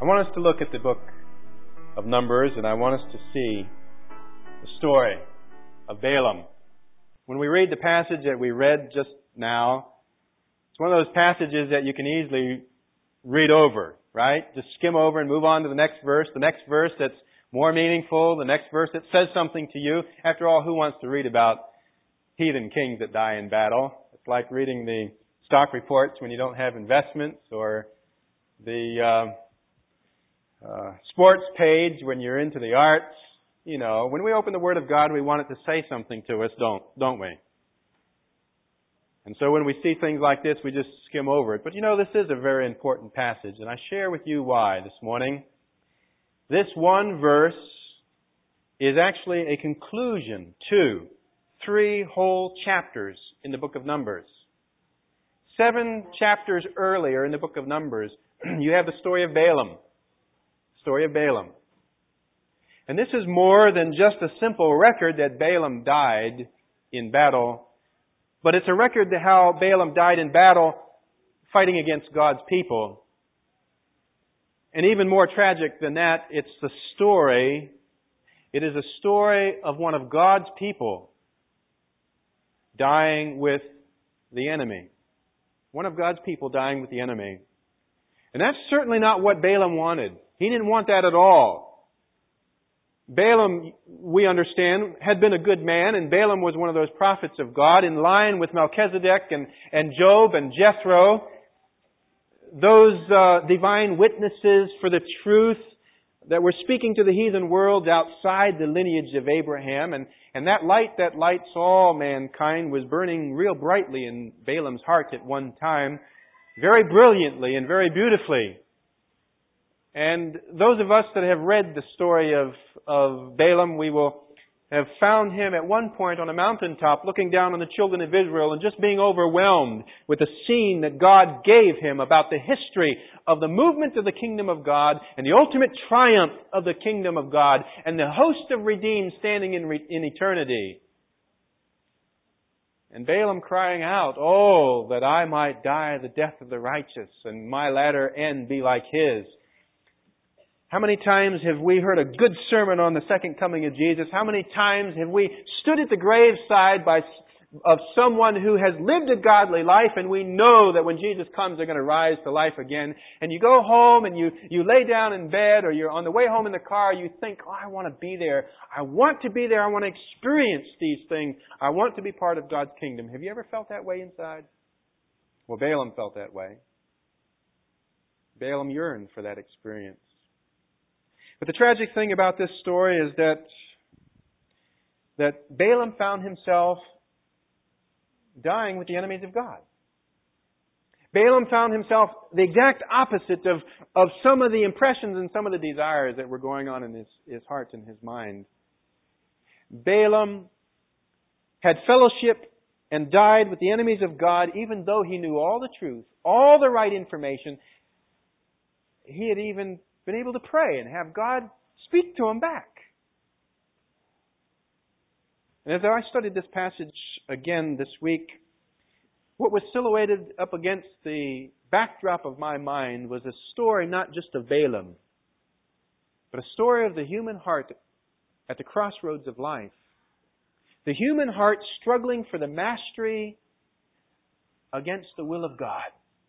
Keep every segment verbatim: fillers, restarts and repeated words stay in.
want us to look at the book of Numbers, and I want us to see the story of Balaam. When we read the passage that we read just now, it's one of those passages that you can easily read over, right? Just skim over and move on to the next verse, the next verse that's more meaningful, the next verse that says something to you. After all, who wants to read about heathen kings that die in battle? It's like reading the stock reports when you don't have investments, or the uh, uh, sports page when you're into the arts. You know, when we open the Word of God, we want it to say something to us, don't don't we? And so when we see things like this, we just skim over it. But you know, this is a very important passage, and I share with you why this morning. This one verse is actually a conclusion to three whole chapters in the book of Numbers. Seven chapters earlier in the book of Numbers, you have the story of Balaam. Story of Balaam. And this is more than just a simple record that Balaam died in battle, but it's a record of how Balaam died in battle fighting against God's people. And even more tragic than that, it's the story, it is a story of one of God's people dying with the enemy. One of God's people dying with the enemy. And that's certainly not what Balaam wanted. He didn't want that at all. Balaam, we understand, had been a good man, and Balaam was one of those prophets of God in line with Melchizedek and, and Job and Jethro. Those uh, divine witnesses for the truth that were speaking to the heathen world outside the lineage of Abraham. And, and that light that lights all mankind was burning real brightly in Balaam's heart at one time, very brilliantly and very beautifully. And those of us that have read the story of, of Balaam, we will have found him at one point on a mountaintop looking down on the children of Israel and just being overwhelmed with the scene that God gave him about the history of the movement of the kingdom of God and the ultimate triumph of the kingdom of God and the host of redeemed standing in, re- in eternity. And Balaam crying out, "Oh, that I might die the death of the righteous and my latter end be like his." How many times have we heard a good sermon on the second coming of Jesus? How many times have we stood at the graveside by, of someone who has lived a godly life, and we know that when Jesus comes they're going to rise to life again? And you go home and you, you lay down in bed, or you're on the way home in the car, you think, "Oh, I want to be there. I want to be there. I want to experience these things. I want to be part of God's kingdom." Have you ever felt that way inside? Well, Balaam felt that way. Balaam yearned for that experience. But the tragic thing about this story is that, that Balaam found himself dying with the enemies of God. Balaam found himself the exact opposite of, of some of the impressions and some of the desires that were going on in his, his heart and his mind. Balaam had fellowship and died with the enemies of God, even though he knew all the truth, all the right information. He had even been able to pray and have God speak to him back. And as I studied this passage again this week, what was silhouetted up against the backdrop of my mind was a story not just of Balaam, but a story of the human heart at the crossroads of life. The human heart struggling for the mastery against the will of God.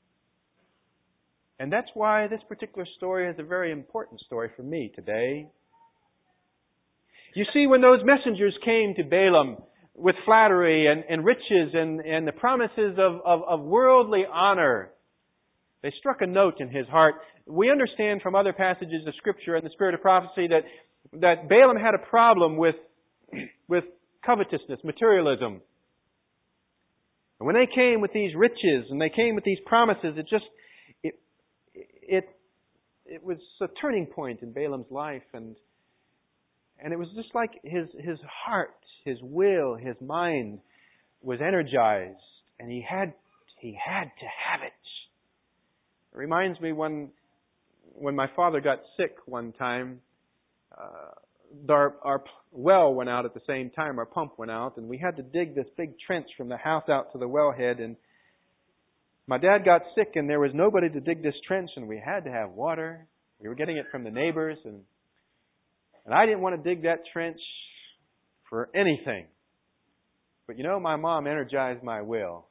And that's why this particular story is a very important story for me today. You see, when those messengers came to Balaam with flattery and, and riches and, and the promises of, of, of worldly honor, they struck a note in his heart. We understand from other passages of Scripture and the spirit of prophecy that, that Balaam had a problem with, with covetousness, materialism. And when they came with these riches and they came with these promises, it just It it was a turning point in Balaam's life, and and it was just like his his heart, his will, his mind was energized, and he had he had to have it. It reminds me when when my father got sick one time, uh, our our well went out at the same time. Our pump went out, and we had to dig this big trench from the house out to the wellhead. And my dad got sick, and there was nobody to dig this trench, and we had to have water. We were getting it from the neighbors, and and I didn't want to dig that trench for anything. But you know, my mom energized my will.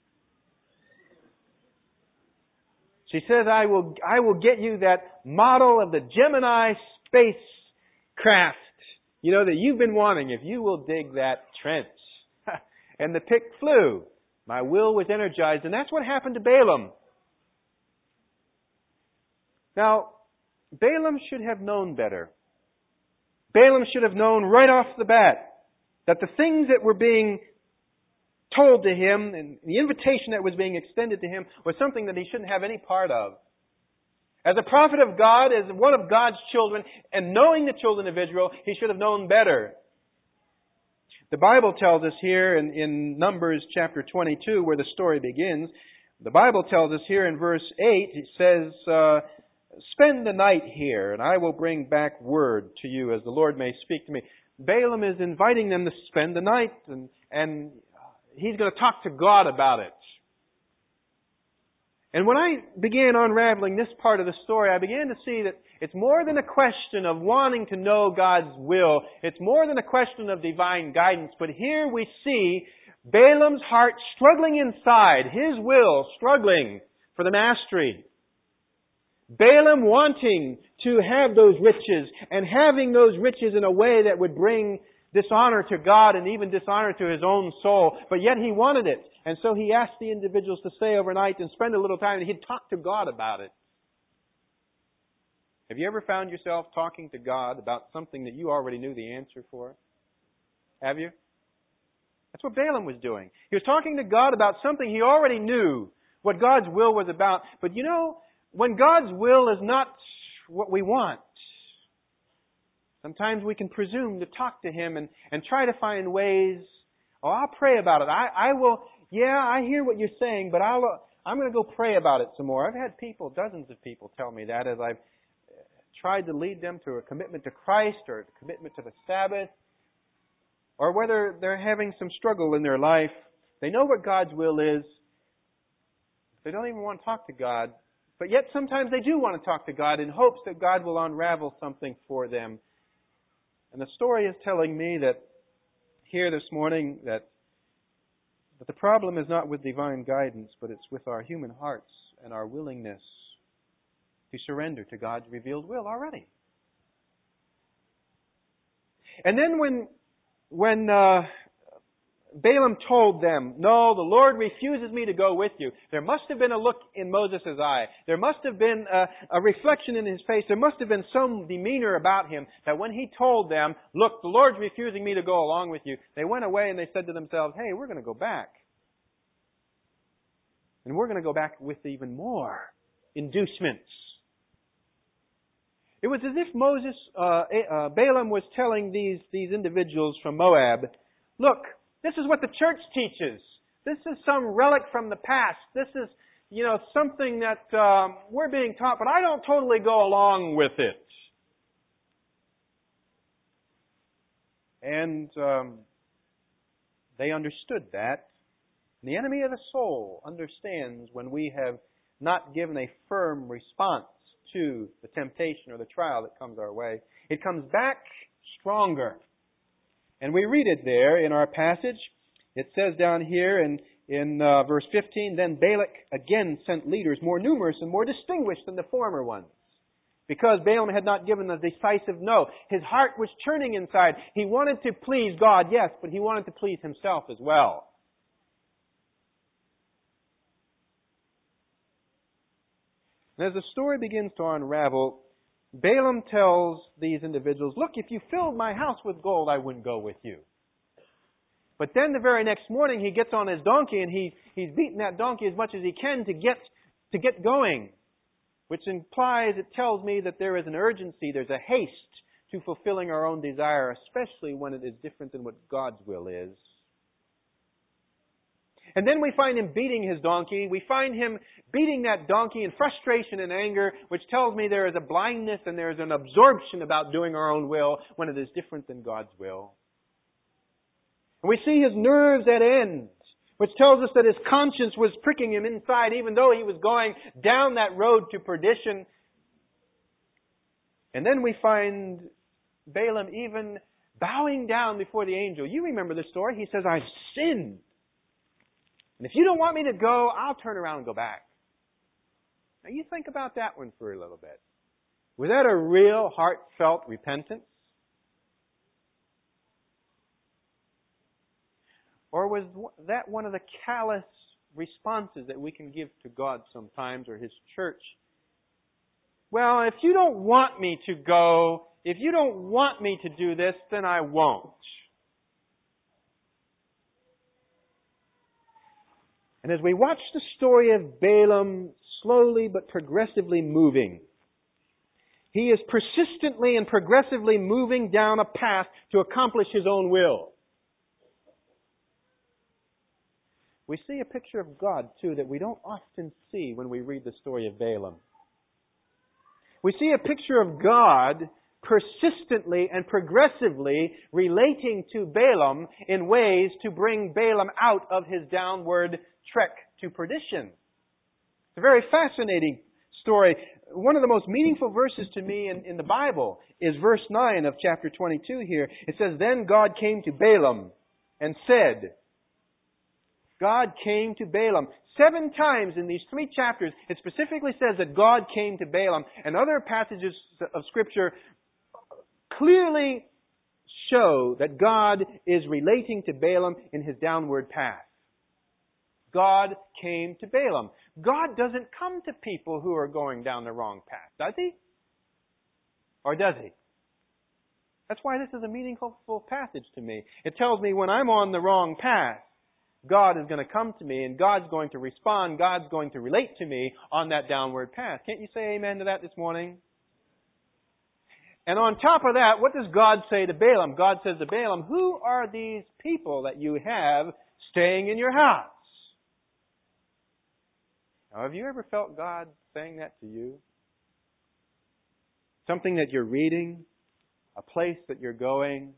She says, I will I will get you that model of the Gemini spacecraft, you know, that you've been wanting if you will dig that trench. And the pick flew. My will was energized, and that's what happened to Balaam. Now, Balaam should have known better. Balaam should have known right off the bat that the things that were being told to him and the invitation that was being extended to him was something that he shouldn't have any part of. As a prophet of God, as one of God's children, and knowing the children of Israel, he should have known better. The Bible tells us here in, in Numbers chapter twenty-two, where the story begins, the Bible tells us here in verse eight, it says, uh, spend the night here, and I will bring back word to you as the Lord may speak to me. Balaam is inviting them to spend the night, and, and he's going to talk to God about it. And when I began unraveling this part of the story, I began to see that it's more than a question of wanting to know God's will. It's more than a question of divine guidance. But here we see Balaam's heart struggling inside, his will struggling for the mastery. Balaam wanting to have those riches and having those riches in a way that would bring dishonor to God and even dishonor to his own soul. But yet he wanted it. And so he asked the individuals to stay overnight and spend a little time, and he'd talk to God about it. Have you ever found yourself talking to God about something that you already knew the answer for? Have you? That's what Balaam was doing. He was talking to God about something he already knew, what God's will was about. But you know, when God's will is not what we want, sometimes we can presume to talk to Him and, and try to find ways, oh, I'll pray about it. I, I will, yeah, I hear what you're saying, but I'll, I'm going to go pray about it some more. I've had people, dozens of people tell me that as I've tried to lead them to a commitment to Christ or a commitment to the Sabbath, or whether they're having some struggle in their life. They know what God's will is. They don't even want to talk to God. But yet sometimes they do want to talk to God in hopes that God will unravel something for them. And the story is telling me that here this morning that, that the problem is not with divine guidance, but it's with our human hearts and our willingness to surrender to God's revealed will already. And then when when uh, Balaam told them, no, the Lord refuses me to go with you, there must have been a look in Moses' eye. There must have been a, a reflection in his face. There must have been some demeanor about him that when he told them, look, the Lord's refusing me to go along with you, they went away and they said to themselves, hey, we're going to go back. And we're going to go back with even more inducements. It was as if Moses, uh, uh, Balaam was telling these, these individuals from Moab, look, this is what the church teaches. This is some relic from the past. This is, you know, something that um, we're being taught, but I don't totally go along with it. And um, they understood that. And the enemy of the soul understands when we have not given a firm response to the temptation or the trial that comes our way. It comes back stronger. And we read it there in our passage. It says down here in, in uh, verse fifteen, then Balak again sent leaders more numerous and more distinguished than the former ones. Because Balaam had not given a decisive no. His heart was churning inside. He wanted to please God, yes, but he wanted to please himself as well. And as the story begins to unravel, Balaam tells these individuals, look, if you filled my house with gold, I wouldn't go with you. But then the very next morning, he gets on his donkey and he, he's beating that donkey as much as he can to get, to get going. Which implies, it tells me that there is an urgency, there's a haste to fulfilling our own desire, especially when it is different than what God's will is. And then we find him beating his donkey. We find him beating that donkey in frustration and anger, which tells me there is a blindness and there is an absorption about doing our own will when it is different than God's will. And we see his nerves at end, which tells us that his conscience was pricking him inside, even though he was going down that road to perdition. And then we find Balaam even bowing down before the angel. You remember the story. He says, I've sinned. And if you don't want me to go, I'll turn around and go back. Now you think about that one for a little bit. Was that a real heartfelt repentance? Or was that one of the callous responses that we can give to God sometimes, or His church? Well, if you don't want me to go, if you don't want me to do this, then I won't. And as we watch the story of Balaam slowly but progressively moving, he is persistently and progressively moving down a path to accomplish his own will. We see a picture of God, too, that we don't often see when we read the story of Balaam. We see a picture of God persistently and progressively relating to Balaam in ways to bring Balaam out of his downward trek to perdition. It's a very fascinating story. One of the most meaningful verses to me in, in the Bible is verse nine of chapter twenty-two here. It says, Then God came to Balaam and said, God came to Balaam. Seven times in these three chapters, it specifically says that God came to Balaam. And other passages of Scripture clearly show that God is relating to Balaam in his downward path. God came to Balaam. God doesn't come to people who are going down the wrong path, does He? Or does He? That's why this is a meaningful passage to me. It tells me when I'm on the wrong path, God is going to come to me and God's going to respond. God's going to relate to me on that downward path. Can't you say amen to that this morning? And on top of that, what does God say to Balaam? God says to Balaam, who are these people that you have staying in your house? Now, have you ever felt God saying that to you? Something that you're reading, a place that you're going.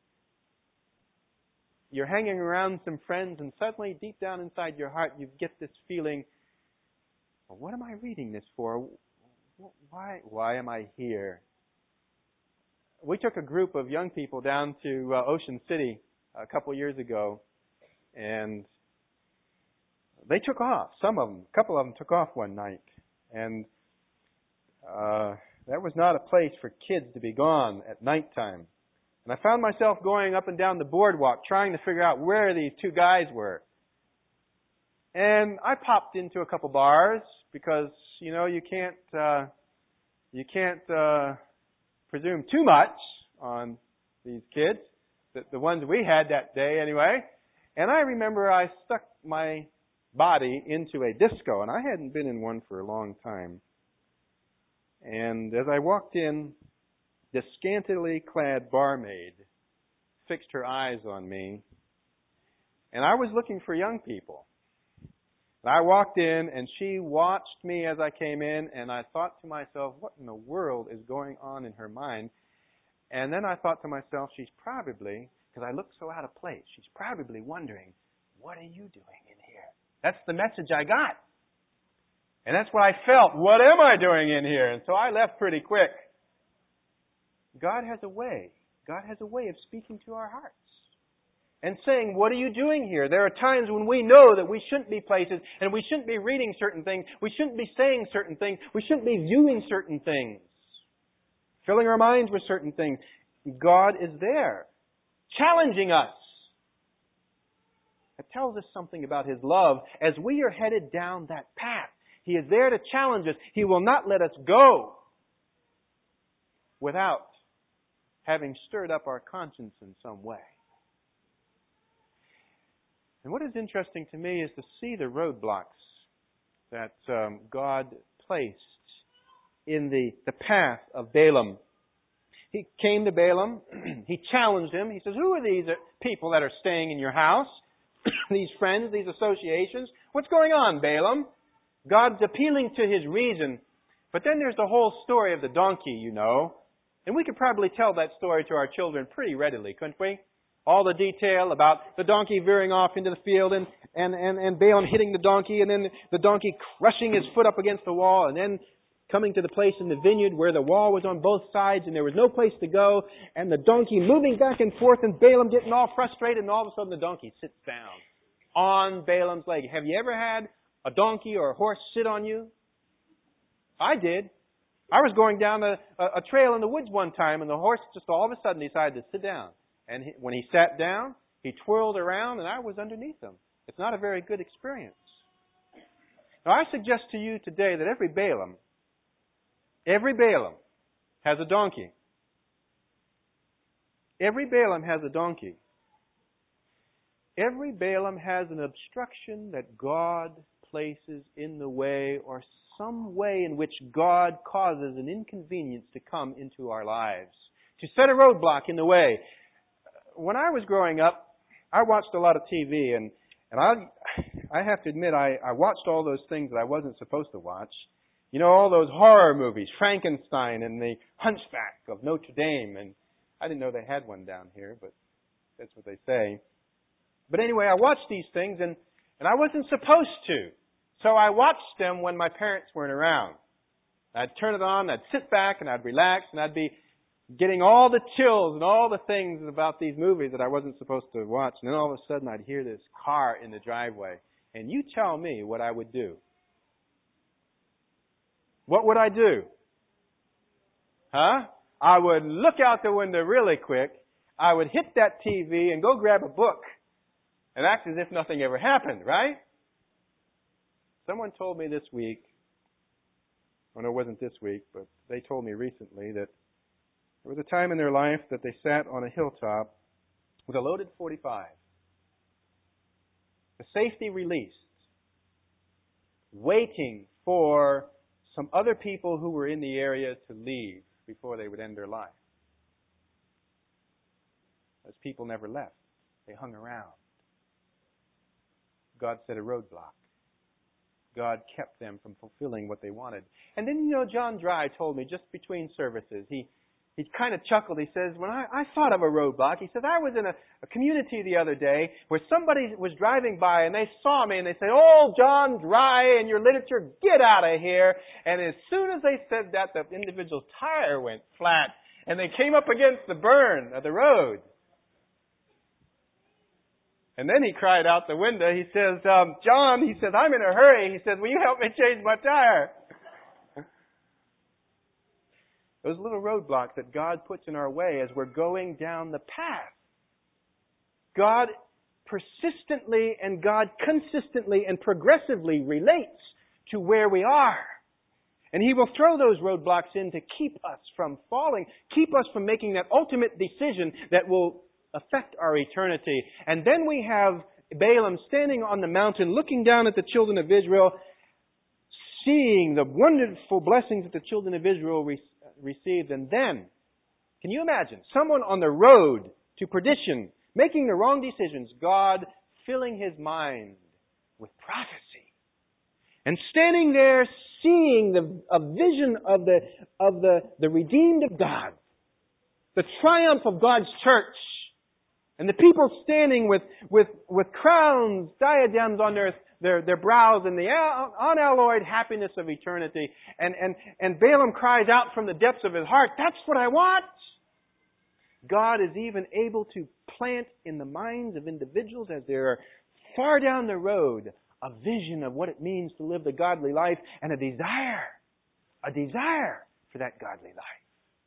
You're hanging around some friends and suddenly deep down inside your heart you get this feeling, well, what am I reading this for? Why, why am I here? We took a group of young people down to uh, Ocean City a couple years ago, and they took off. Some of them, a couple of them took off one night. And uh, that was not a place for kids to be gone at nighttime. And I found myself going up and down the boardwalk trying to figure out where these two guys were. And I popped into a couple bars because, you know, you can't uh, you can't uh, presume too much on these kids, the, the ones we had that day anyway. And I remember I stuck my body into a disco, and I hadn't been in one for a long time. And as I walked in, the scantily clad barmaid fixed her eyes on me, and I was looking for young people. And I walked in, and she watched me as I came in, and I thought to myself, what in the world is going on in her mind? And then I thought to myself, she's probably, because I looked so out of place, she's probably wondering, what are you doing in here? That's the message I got. And that's what I felt. What am I doing in here? And so I left pretty quick. God has a way. God has a way of speaking to our hearts and saying, what are you doing here? There are times when we know that we shouldn't be places and we shouldn't be reading certain things. We shouldn't be saying certain things. We shouldn't be viewing certain things, filling our minds with certain things. God is there, challenging us. It tells us something about His love as we are headed down that path. He is there to challenge us. He will not let us go without having stirred up our conscience in some way. And what is interesting to me is to see the roadblocks that um, God placed in the, the path of Balaam. He came to Balaam. He challenged him. He says, who are these people that are staying in your house? These friends, these associations? What's going on, Balaam? God's appealing to his reason. But then there's the whole story of the donkey, you know. And we could probably tell that story to our children pretty readily, couldn't we? All the detail about the donkey veering off into the field and, and, and, and Balaam hitting the donkey and then the donkey crushing his foot up against the wall and then coming to the place in the vineyard where the wall was on both sides and there was no place to go, and the donkey moving back and forth, and Balaam getting all frustrated, and all of a sudden the donkey sits down on Balaam's leg. Have you ever had a donkey or a horse sit on you? I did. I was going down a, a, a trail in the woods one time, and the horse just all of a sudden decided to sit down. And he, when he sat down, he twirled around, and I was underneath him. It's not a very good experience. Now, I suggest to you today that every Balaam, every Balaam has a donkey. Every Balaam has a donkey. Every Balaam has an obstruction that God places in the way, or some way in which God causes an inconvenience to come into our lives, to set a roadblock in the way. When I was growing up, I watched a lot of T V, and, and I I have to admit, I, I watched all those things that I wasn't supposed to watch. You know, all those horror movies, Frankenstein and the Hunchback of Notre Dame, and I didn't know they had one down here, but that's what they say. But anyway, I watched these things, and, and I wasn't supposed to. So I watched them when my parents weren't around. I'd turn it on, I'd sit back, and I'd relax, and I'd be getting all the chills and all the things about these movies that I wasn't supposed to watch. And then all of a sudden I'd hear this car in the driveway. And you tell me what I would do. What would I do? Huh? I would look out the window really quick. I would hit that T V and go grab a book and act as if nothing ever happened, right? Someone told me this week, well, no, it wasn't this week, but they told me recently that there was a time in their life that they sat on a hilltop with a loaded forty-five, the safety released, waiting for some other people who were in the area to leave before they would end their life. Those people never left. They hung around. God set a roadblock. God kept them from fulfilling what they wanted. And then, you know, John Dry told me just between services, he he kind of chuckled. He says, when I, I thought of a roadblock, he says, I was in a, a community the other day where somebody was driving by and they saw me and they said, oh, John Dry and your literature, get out of here. And as soon as they said that, the individual's tire went flat and they came up against the burn of the road. And then he cried out the window. He says, um, John, he says, I'm in a hurry. He says, will you help me change my tire? Those little roadblocks that God puts in our way as we're going down the path. God persistently and God consistently and progressively relates to where we are. And He will throw those roadblocks in to keep us from falling, keep us from making that ultimate decision that will affect our eternity. And then we have Balaam standing on the mountain looking down at the children of Israel, seeing the wonderful blessings that the children of Israel re- received. And then, can you imagine someone on the road to perdition, making the wrong decisions, God filling his mind with prophecy and standing there seeing the, a vision of the, of the, the redeemed of God, the triumph of God's church, and the people standing with, with, with crowns, diadems on their, their, their brows, and the unalloyed happiness of eternity. And, and, and Balaam cries out from the depths of his heart, that's what I want! God is even able to plant in the minds of individuals as they're far down the road a vision of what it means to live the godly life and a desire, a desire for that godly life.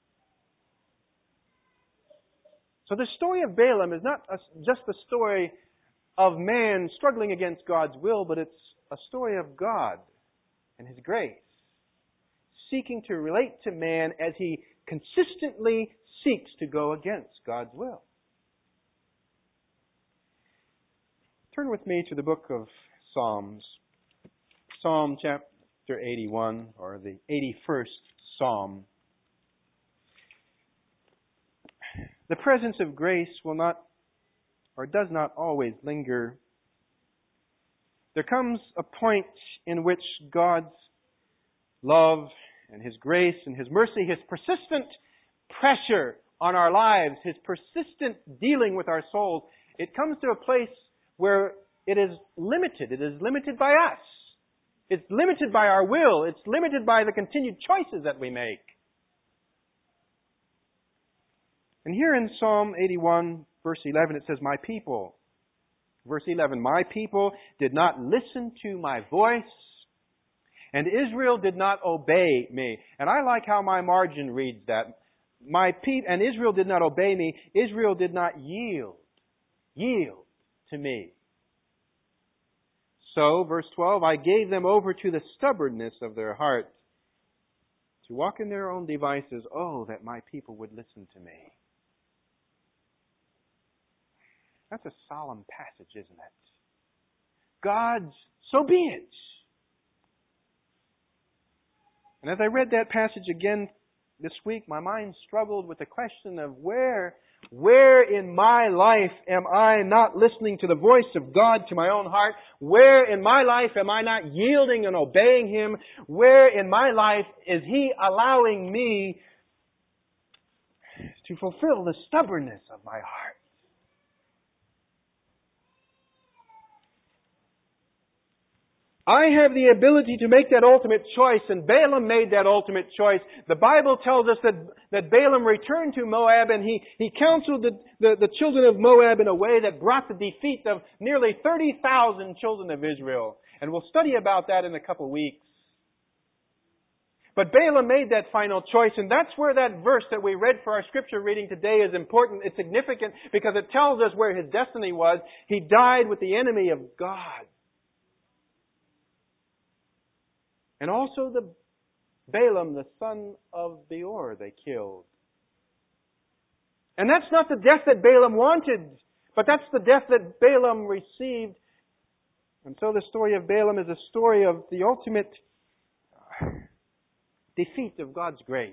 So the story of Balaam is not a, just a story of man struggling against God's will, but it's a story of God and His grace, seeking to relate to man as he consistently seeks to go against God's will. Turn with me to the book of Psalms, Psalm chapter eighty-one, or the eighty-first Psalm. The presence of grace will not, or does not always linger. There comes a point in which God's love and His grace and His mercy, His persistent pressure on our lives, His persistent dealing with our souls, it comes to a place where it is limited. It is limited by us. It's limited by our will. It's limited by the continued choices that we make. And here in Psalm eighty-one, verse eleven, it says, My people, verse eleven, My people did not listen to my voice, and Israel did not obey me. And I like how my margin reads that. My pe- and Israel did not obey me. Israel did not yield. Yield to me. So, verse twelve, I gave them over to the stubbornness of their heart, to walk in their own devices. Oh, that my people would listen to me. That's a solemn passage, isn't it? God's, so be it. And as I read that passage again this week, my mind struggled with the question of where, where in my life am I not listening to the voice of God to my own heart? Where in my life am I not yielding and obeying Him? Where in my life is He allowing me to fulfill the stubbornness of my heart? I have the ability to make that ultimate choice, and Balaam made that ultimate choice. The Bible tells us that, that Balaam returned to Moab, and he, he counseled the, the, the children of Moab in a way that brought the defeat of nearly thirty thousand children of Israel. And we'll study about that in a couple of weeks. But Balaam made that final choice, and that's where that verse that we read for our scripture reading today is important. It's significant because it tells us where his destiny was. He died with the enemy of God. And also the Balaam, the son of Beor, they killed. And that's not the death that Balaam wanted, but that's the death that Balaam received. And so the story of Balaam is a story of the ultimate defeat of God's grace.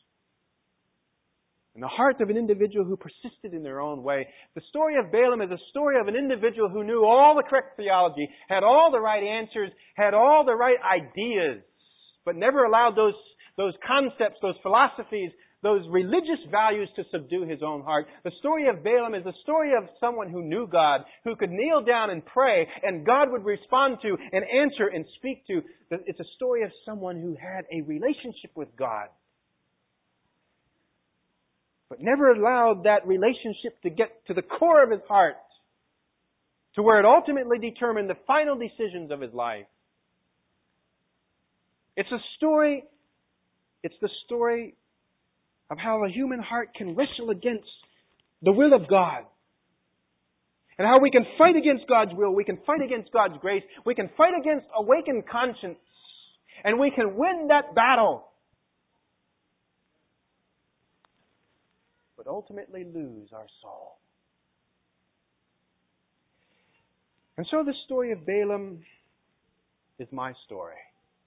In the heart of an individual who persisted in their own way. The story of Balaam is a story of an individual who knew all the correct theology, had all the right answers, had all the right ideas, but never allowed those, those concepts, those philosophies, those religious values to subdue his own heart. The story of Balaam is a story of someone who knew God, who could kneel down and pray, and God would respond to and answer and speak to. It's a story of someone who had a relationship with God, but never allowed that relationship to get to the core of his heart, to where it ultimately determined the final decisions of his life. It's a story, it's the story of how a human heart can wrestle against the will of God. And how we can fight against God's will, we can fight against God's grace, we can fight against awakened conscience, and we can win that battle, but ultimately lose our soul. And so the story of Balaam is my story.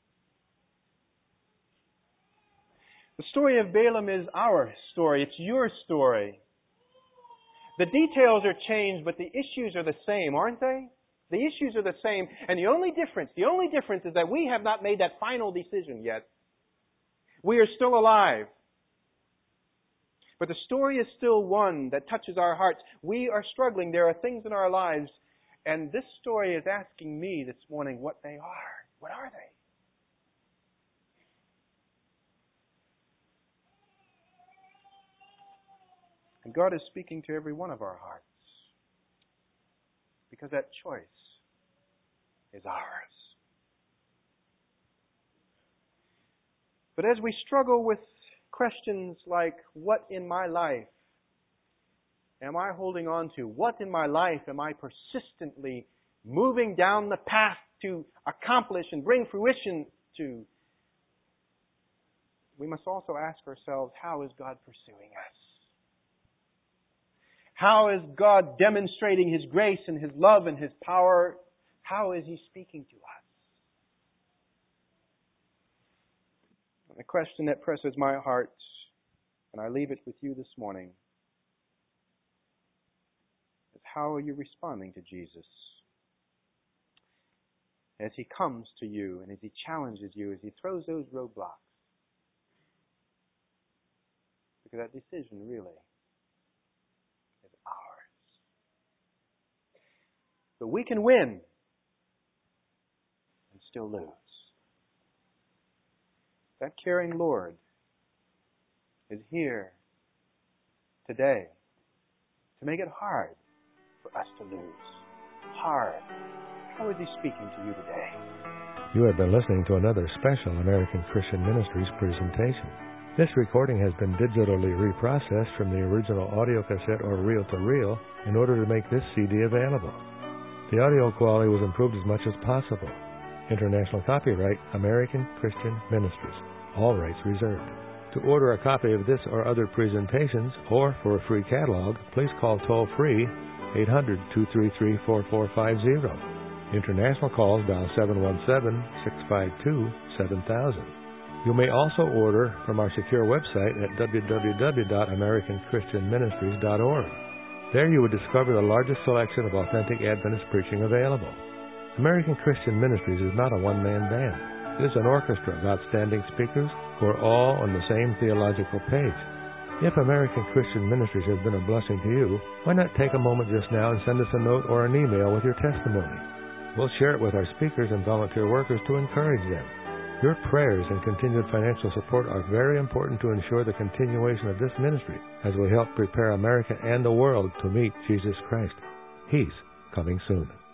The story of Balaam is our story. It's your story. The details are changed, but the issues are the same, aren't they? The issues are the same. And the only difference, the only difference is that we have not made that final decision yet. We are still alive. But the story is still one that touches our hearts. We are struggling. There are things in our lives. And this story is asking me this morning what they are. What are they? And God is speaking to every one of our hearts. Because that choice is ours. But as we struggle with questions like, what in my life am I holding on to? What in my life am I persistently moving down the path to accomplish and bring fruition to? We must also ask ourselves, how is God pursuing us? How is God demonstrating His grace and His love and His power? How is He speaking to us? The question that presses my heart, and I leave it with you this morning, is how are you responding to Jesus? As He comes to you and as He challenges you, as He throws those roadblocks. Because that decision really is ours. But we can win and still lose. that caring Lord is here today to make it hard for us to lose. Hard. How is He speaking to you today? You have been listening to another special American Christian Ministries presentation. This recording has been digitally reprocessed from the original audio cassette or reel-to-reel in order to make this C D available. The audio quality was improved as much as possible. International copyright, American Christian Ministries. All rights reserved. To order a copy of this or other presentations, or for a free catalog, please call toll-free eight hundred, two three three, four four five zero. International calls dial seven one seven, six five two, seven thousand. You may also order from our secure website at w w w dot american christian ministries dot org. There you would discover the largest selection of authentic Adventist preaching available. American Christian Ministries is not a one-man band. It is an orchestra of outstanding speakers who are all on the same theological page. If American Christian Ministries has been a blessing to you, why not take a moment just now and send us a note or an email with your testimony? We'll share it with our speakers and volunteer workers to encourage them. Your prayers and continued financial support are very important to ensure the continuation of this ministry as we help prepare America and the world to meet Jesus Christ. He's coming soon.